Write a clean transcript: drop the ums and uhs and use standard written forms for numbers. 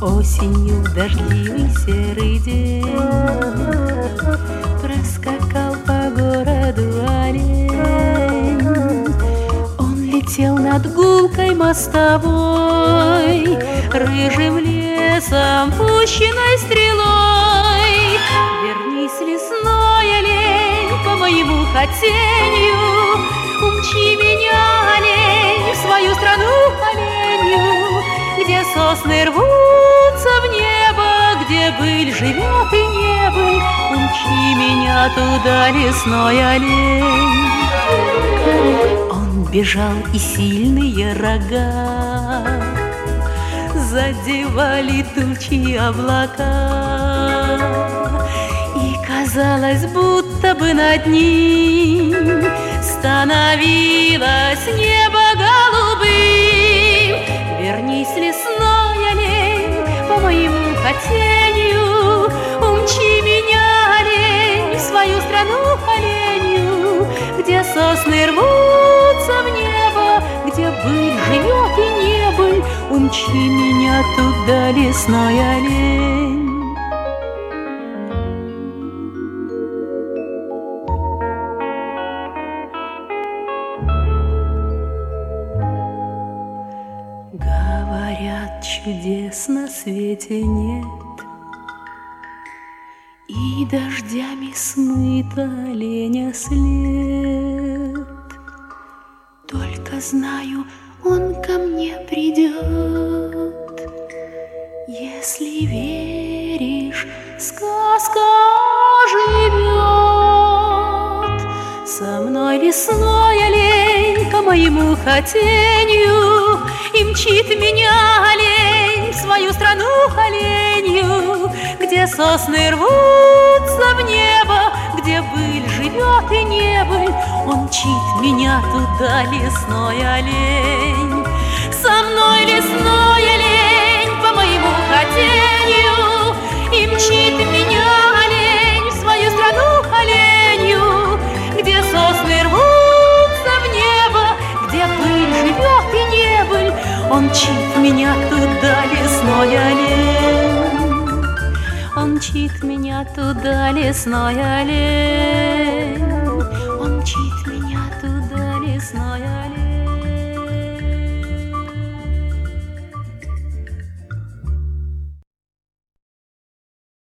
Осенью в дождливый серый день проскакал по городу олень. Он летел над гулкой мостовой, рыжим лесом, пущенной стрелой. Вернись, лесной олень, по моему хотению, умчи меня, олень, в свою страну оленью, где сосны рвутся в небо, где быль живет и не быль. Умчи меня туда, лесной олень. Он бежал, и сильные рога задевали тучи облака, и казалось, будто бы над ним становилось небо голубым. Вернись, лесной олень, по моему хотению, умчи меня, олень, в свою страну оленью, где сосны рвутся в небо, где быль живет и не быль. Умчи меня туда, лесной олень. Говорят, чудес на свете нет, и дождями смыт оленя след. Только знаю, он ко мне придет. Если веришь, сказка живет. Со мной лесной олень по моему хотению, и мчит меня олень в свою страну оленью, где сосны рвутся в небо, где быль живет и не быль. Он мчит меня туда, лесной олень. Со мной лесной олень по моему хотению, и мчит меня олень в свою страну оленью, где сосны рвутся в небо, где быль живет и не быль. Он мчит меня туда, лесной олень. Он мчит меня туда, лесной олень. Он мчит меня.